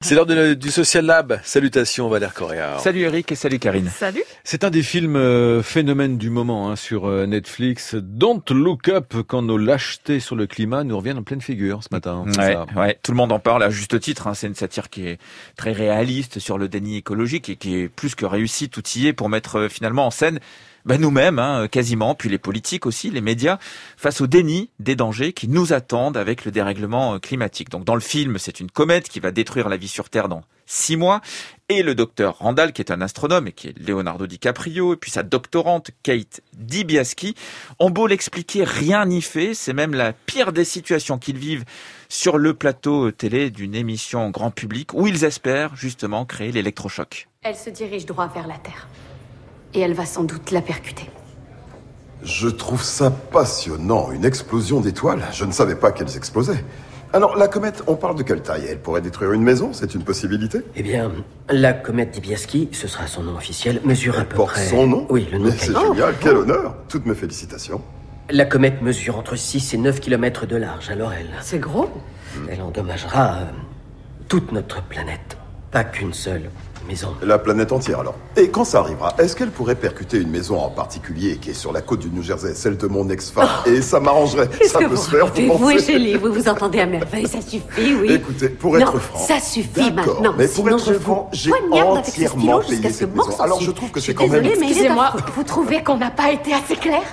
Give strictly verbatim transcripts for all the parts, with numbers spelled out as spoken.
C'est l'heure de, du Social Lab. Salutations Valère Correa. Salut Eric et salut Karine. Salut. C'est un des films euh, phénomènes du moment hein, sur euh, Netflix. Don't Look Up, quand nos lâchetés sur le climat nous reviennent en pleine figure ce matin. Ouais, ça. ouais, tout le monde en parle à juste titre. Hein. C'est une satire qui est très réaliste sur le déni écologique et qui est plus que réussie, tout y est pour mettre euh, finalement en scène ben nous-mêmes, hein, quasiment, puis les politiques aussi, les médias, face au déni des dangers qui nous attendent avec le dérèglement climatique. Donc dans le film, c'est une comète qui va détruire la vie sur Terre dans six mois, et le docteur Randall, qui est un astronome et qui est Leonardo DiCaprio, et puis sa doctorante Kate Dibiasky, ont beau l'expliquer, rien n'y fait, c'est même la pire des situations qu'ils vivent sur le plateau télé d'une émission grand public, où ils espèrent justement créer l'électrochoc. Elle se dirige droit vers la Terre. Et elle va sans doute la percuter. Je trouve ça passionnant, une explosion d'étoiles. Je ne savais pas qu'elles explosaient. Alors, la comète, on parle de quelle taille? Elle pourrait détruire une maison? C'est une possibilité? Eh bien, la comète Dibiasky, ce sera son nom officiel, mesure Elle à peu porte près... son nom? Oui, le nom. Mais c'est oh, génial, oh. Quel honneur! Toutes mes félicitations. La comète mesure entre six et neuf kilomètres de large, alors elle... C'est gros. Elle endommagera euh, toute notre planète. Pas qu'une seule maison. La planète entière, alors. Et quand ça arrivera, est-ce qu'elle pourrait percuter une maison en particulier qui est sur la côte du New Jersey, celle de mon ex-femme? Oh. Et ça m'arrangerait. Qu'est-ce ça que peut vous se faire, racontez, vous vous et pensez? Shelley, vous vous entendez à merveille, ça suffit, oui. Écoutez, pour être non, franc... ça suffit d'accord, maintenant. mais pour Sinon, être je franc, vous j'ai poignarde avec ce stylo entièrement jusqu'à payé ce cette morceau. maison. Alors je trouve que Je c'est suis quand même... désolée, mais Excusez-moi, vous trouvez qu'on n'a pas été assez clair?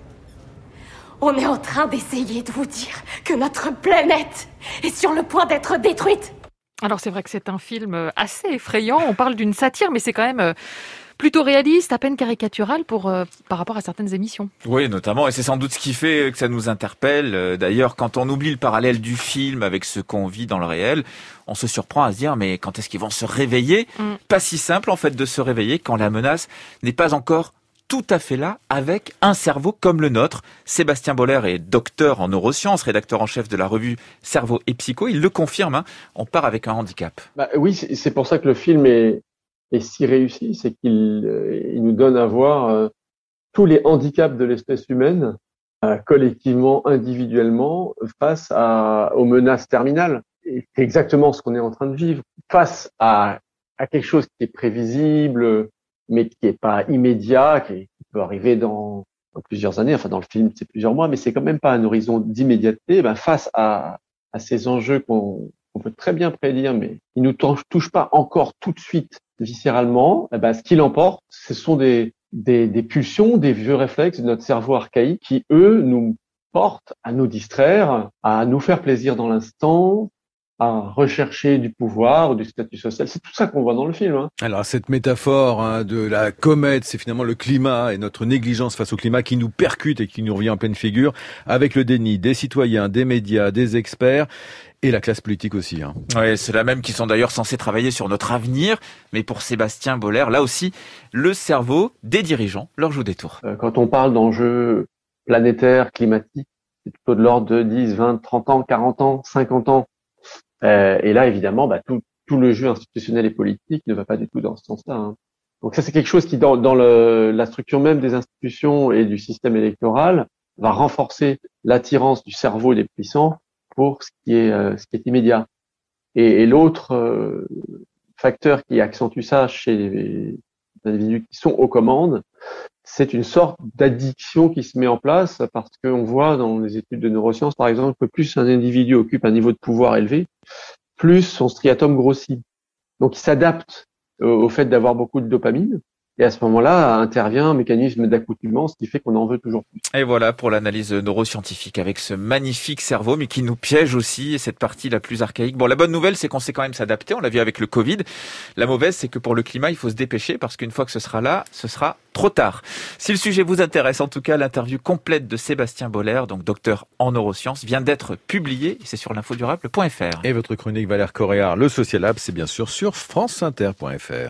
On est en train d'essayer de vous dire que notre planète est sur le point d'être détruite. Alors c'est vrai que c'est un film assez effrayant, on parle d'une satire, mais c'est quand même plutôt réaliste, à peine caricatural pour, euh, par rapport à certaines émissions. Oui, notamment, et c'est sans doute ce qui fait que ça nous interpelle. D'ailleurs, quand on oublie le parallèle du film avec ce qu'on vit dans le réel, on se surprend à se dire, mais quand est-ce qu'ils vont se réveiller? mm. Pas si simple en fait de se réveiller quand la menace n'est pas encore tout à fait là, avec un cerveau comme le nôtre. Sébastien Boller est docteur en neurosciences, rédacteur en chef de la revue Cerveau et Psycho. Il le confirme, hein, on part avec un handicap. Bah, oui, c'est, c'est pour ça que le film est, est si réussi, c'est qu'il euh, il nous donne à voir euh, tous les handicaps de l'espèce humaine, euh, collectivement, individuellement, face à, aux menaces terminales. Et c'est exactement ce qu'on est en train de vivre. Face à, à quelque chose qui est prévisible, mais qui est pas immédiat, qui peut arriver dans, dans plusieurs années, enfin dans le film c'est plusieurs mois, mais c'est quand même pas un horizon d'immédiateté. Ben face à, à ces enjeux qu'on, qu'on peut très bien prédire, mais qui nous touchent pas encore tout de suite viscéralement, eh ben ce qui l'emporte, ce sont des, des, des pulsions, des vieux réflexes de notre cerveau archaïque qui eux nous portent à nous distraire, à nous faire plaisir dans l'instant, à rechercher du pouvoir ou du statut social. C'est tout ça qu'on voit dans le film. Hein. Alors cette métaphore hein, de la comète, c'est finalement le climat et notre négligence face au climat qui nous percute et qui nous revient en pleine figure, avec le déni des citoyens, des médias, des experts et la classe politique aussi. Hein. Oui, c'est là même qui sont d'ailleurs censés travailler sur notre avenir, mais pour Sébastien Boller, là aussi, le cerveau des dirigeants leur joue des tours. Quand on parle d'enjeux planétaires, climatiques, c'est plutôt de l'ordre de dix, vingt, trente ans, quarante ans, cinquante ans. Euh, et là, évidemment, bah, tout, tout le jeu institutionnel et politique ne va pas du tout dans ce sens-là. Hein. Donc ça, c'est quelque chose qui, dans, dans le, la structure même des institutions et du système électoral, va renforcer l'attirance du cerveau des puissants pour ce qui est, euh, ce qui est immédiat. Et, et l'autre euh, facteur qui accentue ça chez les individus qui sont aux commandes, c'est une sorte d'addiction qui se met en place parce qu'on voit dans les études de neurosciences, par exemple, que plus un individu occupe un niveau de pouvoir élevé, plus son striatum grossit. Donc, il s'adapte au, au fait d'avoir beaucoup de dopamine. Et à ce moment-là, intervient un mécanisme d'accoutumance qui fait qu'on en veut toujours plus. Et voilà pour l'analyse neuroscientifique avec ce magnifique cerveau, mais qui nous piège aussi, et cette partie la plus archaïque. Bon, la bonne nouvelle, c'est qu'on sait quand même s'adapter. On l'a vu avec le Covid. La mauvaise, c'est que pour le climat, il faut se dépêcher parce qu'une fois que ce sera là, ce sera trop tard. Si le sujet vous intéresse, en tout cas, l'interview complète de Sébastien Boller, donc docteur en neurosciences, vient d'être publiée. C'est sur l'infodurable point f r. Et votre chronique Valère Correa, le Social Lab, c'est bien sûr sur franceinter point f r.